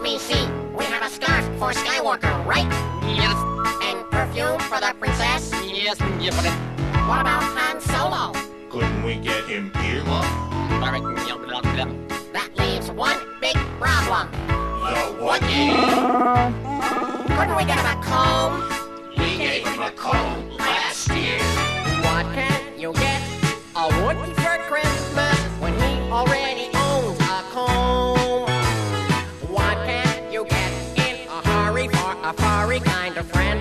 me see. We have a scarf for Skywalker, right? Yes. And perfume for the princess? Yes, but What about Han Solo? Couldn't we get him earmuffs? That leaves one big problem. The what? Couldn't we get him a comb? We gave him a comb last year. What can you get a Woody for Christmas when he already owns a comb? What can you get in a hurry for a furry kind of friend?